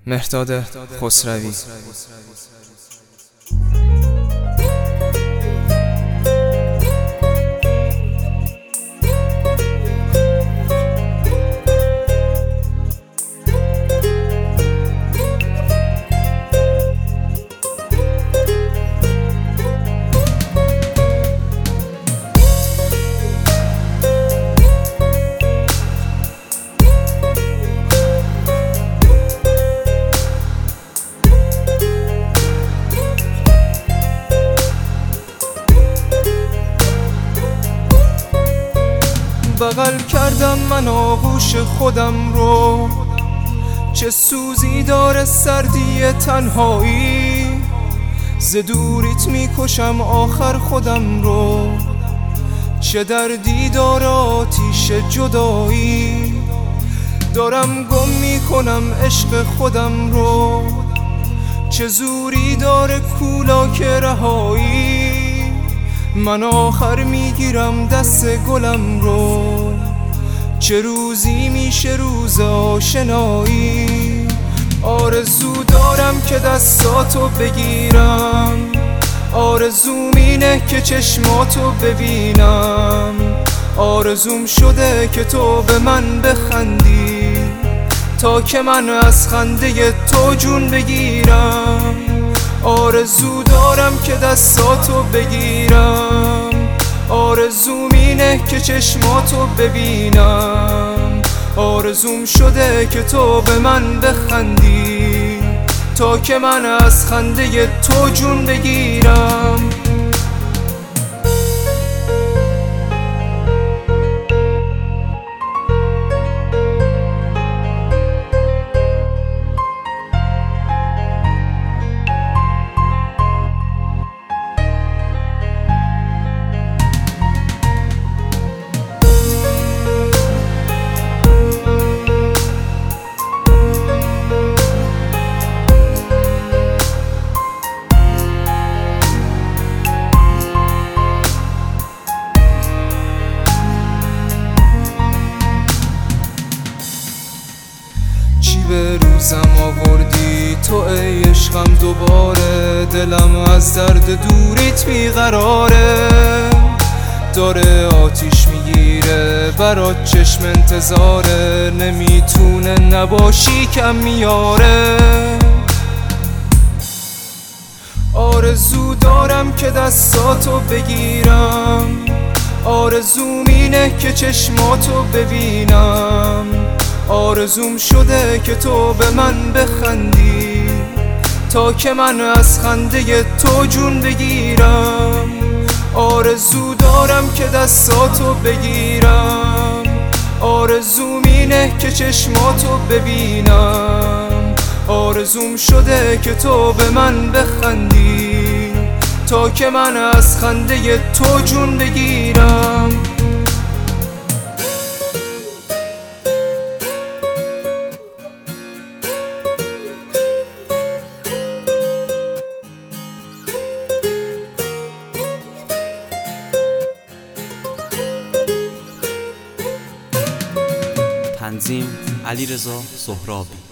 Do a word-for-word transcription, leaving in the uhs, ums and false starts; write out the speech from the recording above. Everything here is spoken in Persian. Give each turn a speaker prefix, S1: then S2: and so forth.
S1: مهرداد خسروی.
S2: بغل کردم من آغوش خودم رو، چه سوزی داره سردی تنهایی، ز دوریت میکشم آخر خودم رو، چه دردی داره آتیش جدایی، دارم گم میکنم عشق خودم رو، چه زوری داره کولاک رهایی، من آخر میگیرم دست گلم رو، چه روزی میشه روز آشنایی، آرزو دارم که دستاتو بگیرم، آرزوم اینه که چشماتو ببینم، آرزوم شده که تو به من بخندی تا که من از خنده تو جون بگیرم، آرزو دارم که دستاتو بگیرم، آرزوم اینه که چشماتو ببینم، آرزوم شده که تو به من بخندی تا که من از خنده تو جون بگیرم. به روزم آوردی تو ای عشقم دوباره، دلم از درد دوریت بیقراره، داره آتیش میگیره برات چشم انتظاره، نمیتونه نباشی کم میاره، آرزو دارم که دستاتو بگیرم، آرزوم اینه که چشماتو ببینم، آرزوم شده که تو به من بخندی تا که من از خنده تو جون بگیرم، آرزو دارم که دستاتو بگیرم، آرزوم اینه که چشماتو ببینم، آرزوم شده که تو به من بخندی تا که من از خنده تو جون بگیرم.
S3: تنظیم علیرضا سهرابی.